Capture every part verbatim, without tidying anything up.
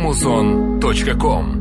музон точка ком.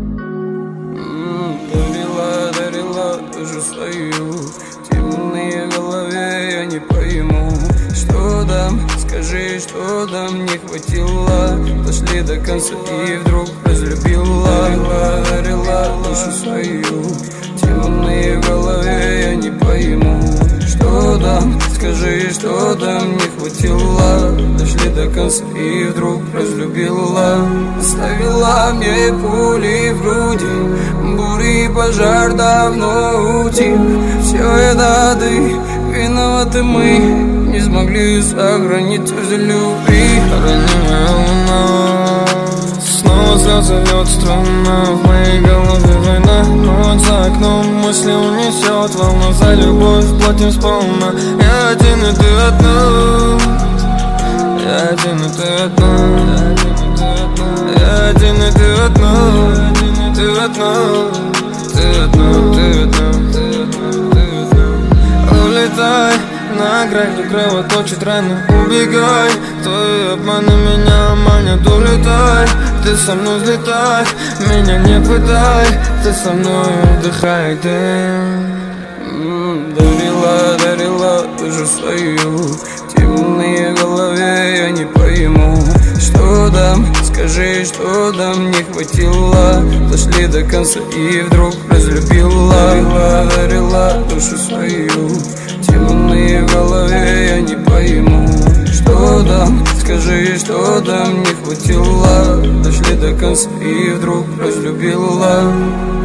Дарила, дарила душу свою, темные в голове, я не пойму, что дам, скажи, что дам, не хватило, дошли до конца и вдруг разлюбила. Дарила, дарила душу свою, темные в голове, я не пойму, что дам, скажи, что дам, не хватило, дошли до конца и вдруг разлюбила. Оставила мне пули в груди, бури пожар давно утих. Все это ты, виноваты мы, не смогли сохранить за любви. Ранимая луна, снова слезы льет струна, в моей голове война, ночь за окном, мысли унесет волна, за любовь платим сполна. Я один и ты одна, я один и ты одна, я один и ты одна, ты одна, ты одна, ты одна, ты одна. Улетай, на грани кровоточит раны, убегай, твои обманы меня манят, улетай, ты со мной взлетай, меня не пытай, ты со мной отдыхай, ты. Дарила, дарила душу свою, темные в голове, я не пойму, что дам, скажи, что дам, не хватило, дошли до конца и вдруг разлюбила. Дарила, дарила душу свою, темные в голове, я не пойму, что дам, скажи, что дам, не хватило, дошли до конца и вдруг разлюбила.